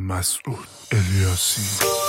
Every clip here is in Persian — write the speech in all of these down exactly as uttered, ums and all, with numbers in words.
مسعود الیاسی.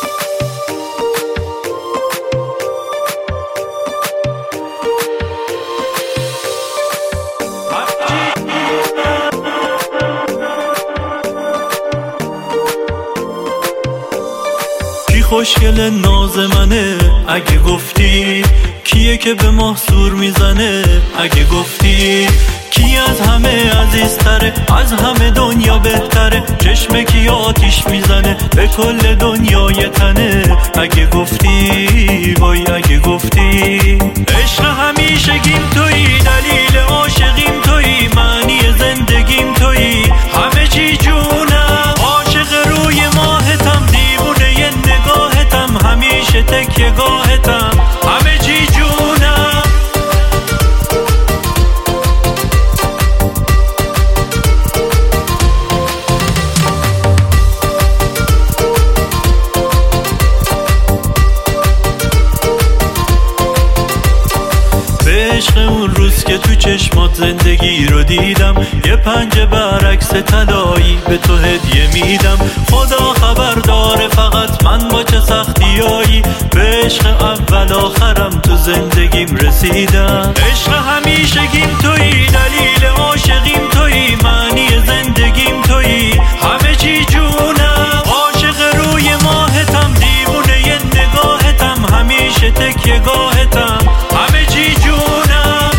کی خوشگل ناز منه اگه گفتی، کیه که به ماه سور میزنه اگه گفتی، کی از همه عزیزتره، از همه دنیا بهتره، چشم کی آتیش میزنه به کل دنیای تنه اگه گفتی، وای اگه گفتی. عشق همیشگیم تویی، دلیل عاشقیم تویی، معنی زندگیم تویی، همه چی جونم، عاشق روی ماهتم، دیوونه ی نگاهتم، همیشه تکیه گاهتم، همه چی جونم. عشق اون روز که تو چشمات زندگی رو دیدم، یه پنجه برعکس طلایی به تو هدیه میدم، خدا خبر داره فقط من با چه سختیایی به عشق اول آخرم تو زندگیم رسیدم. عشق همیشگیم تویی، دلیل عاشقیم تویی، معنی زندگیم تویی، همه چی جونم، عاشق روی ماهتم، دیوونه ی نگاهتم، همیشه تکیه گاهتم، همه چی جونم.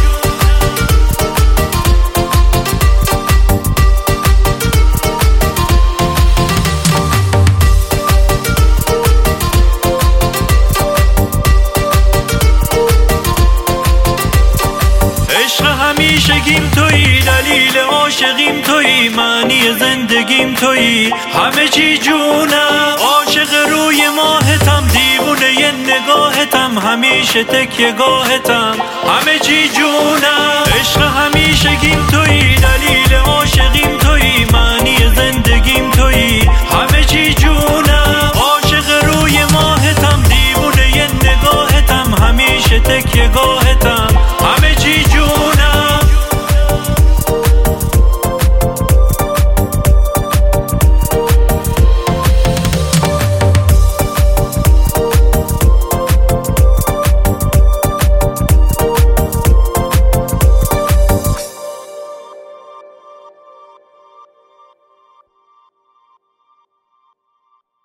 عشق همیشگیم تویی، دلیل عاشقیم تویی، معنی زندگیم تویی، همه چی جونم، عاشق روی ماهتم، دیوونه ی نگاهتم، همیشه تکیه گاهتم، همه چی جونم. عشق همیشگیم تویی.